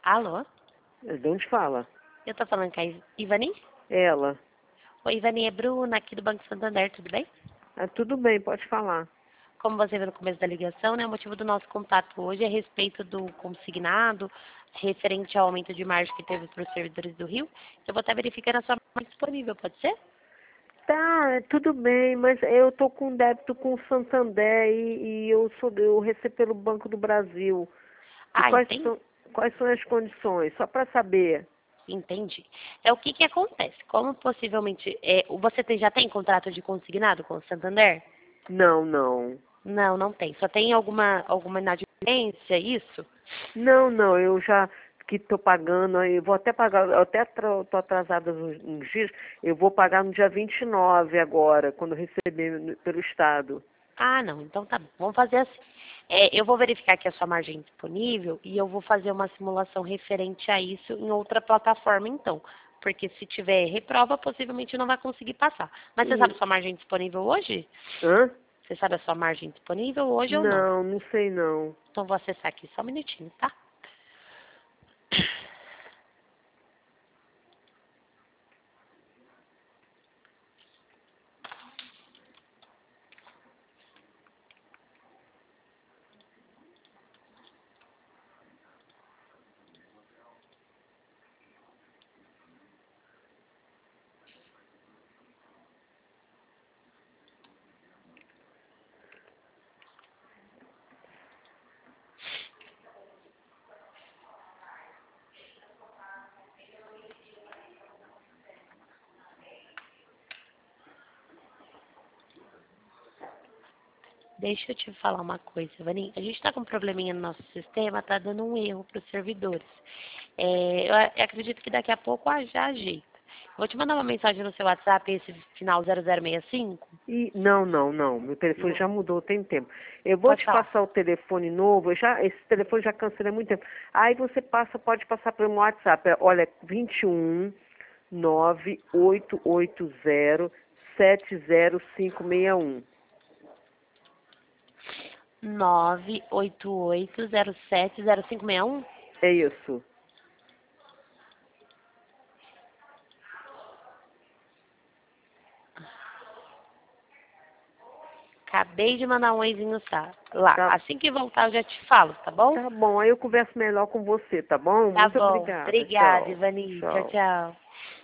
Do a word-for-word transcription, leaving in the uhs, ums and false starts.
Alô? De onde fala? Eu tô falando com a I- Ivani? Ela. Oi, Ivani, é Bruna, aqui do Banco Santander, tudo bem? Ah, tudo bem, pode falar. Como você viu no começo da ligação, né, o motivo do nosso contato hoje é a respeito do consignado, referente ao aumento de margem que teve para os servidores do Rio. Eu vou estar verificando a sua margem disponível, pode ser? Tá, tudo bem, mas eu tô com débito com o Santander e, e eu sou eu recebo pelo Banco do Brasil. E Ah, quais entendi. são quais são as condições? Só para saber. Entendi. É o que que acontece? Como possivelmente, é, você tem- já tem contrato de consignado com o Santander? Não, não. Não, não tem. Só tem alguma, alguma inadimplência, isso? Não, não, eu já que estou pagando, eu vou até pagar, eu até estou atrasada uns, uns dias, eu vou pagar no dia vinte e nove agora, quando receber no- pelo Estado. Ah, não. Então tá bom. Vamos fazer assim. É, eu vou verificar aqui a sua margem disponível e eu vou fazer uma simulação referente a isso em outra plataforma, então. Porque se tiver reprova, possivelmente não vai conseguir passar. Mas você sabe a E, sua margem disponível hoje? hã? Você sabe a sua margem disponível hoje ou não? Não, não sei não. Então vou acessar aqui só um minutinho, tá? Deixa eu te falar uma coisa, Vani. A gente está com um probleminha no nosso sistema, tá dando um erro para os servidores. É, eu a- eu acredito que daqui a pouco ah, já ajeita. Vou te mandar uma mensagem no seu WhatsApp, esse final zero zero seis cinco. E, não, não, não. Meu telefone Não. já mudou tem tempo. Eu vou Pode te falar. passar o telefone novo. Eu já, esse telefone já cancelei há muito tempo. Aí você passa, pode passar pelo meu WhatsApp. É, olha, vinte e um nove oito oito zero sete zero cinco seis um. nove oito oito zero sete zero cinco seis um. É isso. Acabei de mandar um oizinho tá? Lá. Tá, Assim que voltar eu já te falo, tá bom? tá bom. Aí eu converso melhor com você, tá bom? Tá Muito bom. obrigada. Obrigada, Tchau. Ivani. Tchau, Tchau. tchau.